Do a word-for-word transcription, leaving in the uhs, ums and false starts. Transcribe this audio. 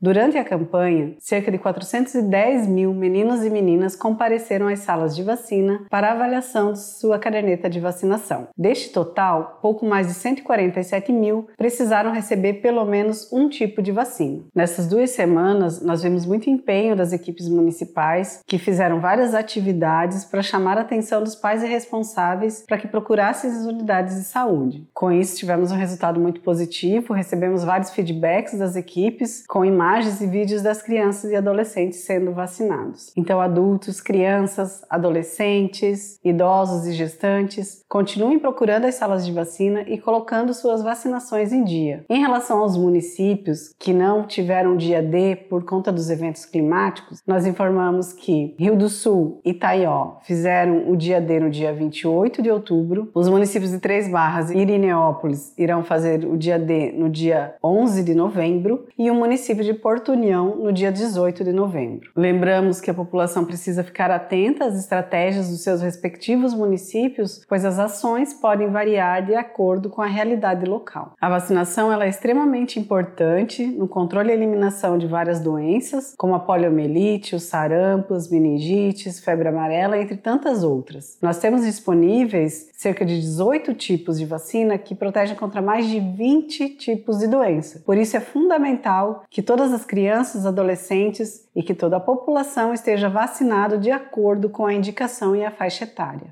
Durante a campanha, cerca de quatrocentos e dez mil meninos e meninas compareceram às salas de vacina para avaliação de sua caderneta de vacinação. Deste total, pouco mais de cento e quarenta e sete mil precisaram receber pelo menos um tipo de vacina. Nessas duas semanas, nós vimos muito empenho das equipes municipais que fizeram várias atividades para chamar a atenção dos pais e responsáveis para que procurassem as unidades de saúde. Com isso, tivemos um resultado muito positivo, recebemos vários feedbacks das equipes com imagens e vídeos das crianças e adolescentes sendo vacinados. Então, adultos, crianças, adolescentes, idosos e gestantes, continuem procurando as salas de vacina e colocando suas vacinações em dia. Em relação aos municípios que não tiveram dia D por conta dos eventos climáticos, nós informamos que Rio do Sul e Itaió fizeram o dia D no dia vinte e oito de outubro, os municípios de Três Barras e Irineópolis irão fazer o dia D no dia onze de novembro e o município de Porto União no dia dezoito de novembro. Lembramos que a população precisa ficar atenta às estratégias dos seus respectivos municípios, pois as ações podem variar de acordo com a realidade local. A vacinação ela é extremamente importante no controle e eliminação de várias doenças, como a poliomielite, os sarampos, meningites, febre amarela, entre tantas outras. Nós temos disponíveis cerca de dezoito tipos de vacina que protegem contra mais de vinte tipos de doença. Por isso é fundamental que todas as crianças, adolescentes e que toda a população esteja vacinada de acordo com a indicação e a faixa etária.